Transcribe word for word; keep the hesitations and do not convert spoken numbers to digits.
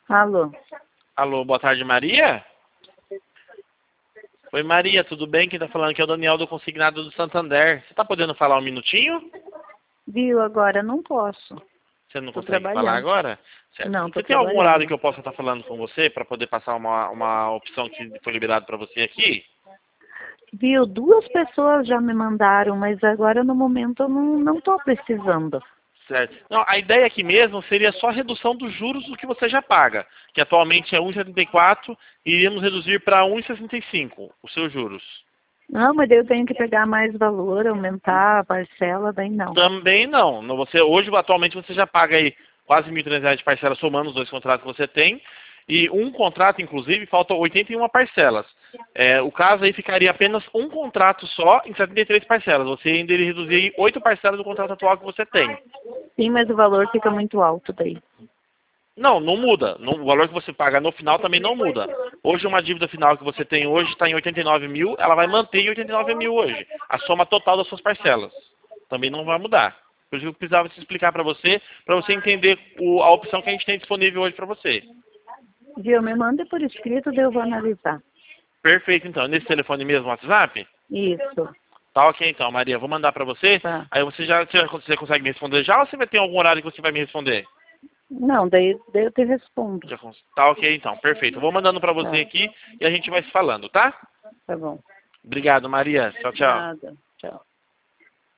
Alô? Alô, boa tarde, Maria? Oi, Maria, tudo bem? Quem tá falando aqui é o Daniel do Consignado do Santander. Você tá podendo falar um minutinho? Viu, agora não posso. Você não Tô consegue falar trabalhando. agora? Certo. Não, tô Você tem algum horário trabalhando. que eu possa estar falando com você para poder passar uma, uma opção que foi liberada para você aqui? Viu, duas pessoas já me mandaram, mas agora no momento eu não, não tô precisando. Certo. Não, a ideia aqui mesmo seria só a redução dos juros do que você já paga, que atualmente é um vírgula setenta e quatro e iríamos reduzir para um vírgula sessenta e cinco os seus juros. Não, mas daí eu tenho que pegar mais valor, aumentar a parcela, daí não. Também não. Não, Você, hoje, atualmente, você já paga aí quase mil e trezentos reais de parcela somando os dois contratos que você tem. E um contrato, inclusive, falta oitenta e uma parcelas. É, o caso aí ficaria apenas um contrato só em setenta e três parcelas. Você ainda iria reduzir oito parcelas do contrato atual que você tem. Sim, mas o valor fica muito alto daí. Não, não muda. Não- o valor que você paga no final também não muda. Hoje, uma dívida final que você tem hoje está em oitenta e nove mil, ela vai manter em oitenta e nove mil hoje. A soma total das suas parcelas. Também não vai mudar. Por isso que eu precisava te explicar para você, para você entender o- a opção que a gente tem disponível hoje para você. Viu, me manda por escrito, daí eu vou analisar. Perfeito, então. Nesse telefone mesmo, WhatsApp? Isso, Tá ok, então, Maria. Vou mandar para você. tá. Aí você já você, você consegue me responder já ou você vai ter algum horário que você vai me responder? Não, daí, daí eu te respondo. Já cons- Tá ok, então. Perfeito. Eu vou mandando para você Tá, aqui e a gente vai se falando, tá? tá bom. Obrigado, Maria. Tchau, tchau. Nada.